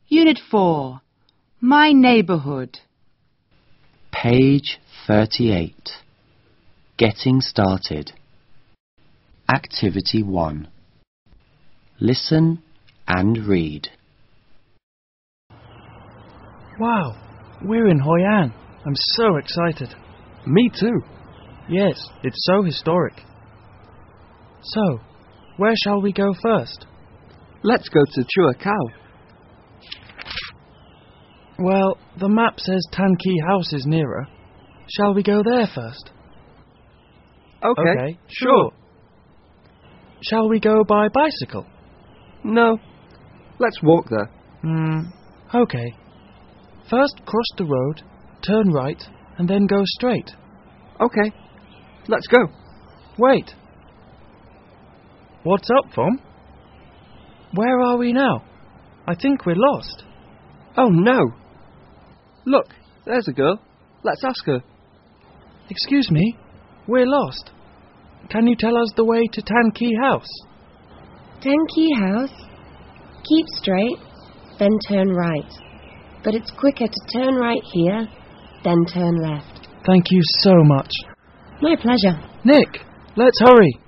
Unit 4. My Neighbourhood. Page 38. Getting started. Activity 1. Listen and read. Wow, we're in Hoi An. I'm so excited. Me too. Yes, it's so historic. So, where shall we go first? Let's go to Chua Khao. Well, the map says Tan Kee House is nearer. Shall we go there first? Okay, sure. Shall we go by bicycle? No, let's walk there. Okay. First cross the road, turn right, and then go straight. Okay, let's go. Wait. What's up, Vom? Where are we now? I think we're lost. Oh no! Look, there's a girl. Let's ask her. Excuse me, we're lost. Can you tell us the way to Tan Kee House? Tan Kee House? Keep straight, then turn right. But it's quicker to turn right here, then turn left. Thank you so much. My pleasure. Nick, let's hurry.